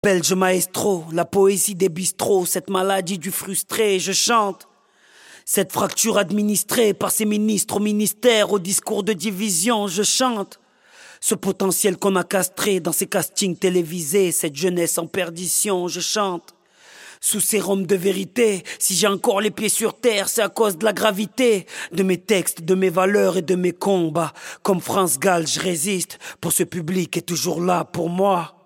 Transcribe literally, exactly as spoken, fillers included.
Belge maestro, la poésie des bistrots, cette maladie du frustré, je chante. Cette fracture administrée par ces ministres au ministère, au discours de division, je chante. Ce potentiel qu'on a castré dans ces castings télévisés, cette jeunesse en perdition, je chante. Sous sérum de vérité, si j'ai encore les pieds sur terre, c'est à cause de la gravité de mes textes, de mes valeurs et de mes combats. Comme France Gall, je résiste, pour ce public est toujours là pour moi.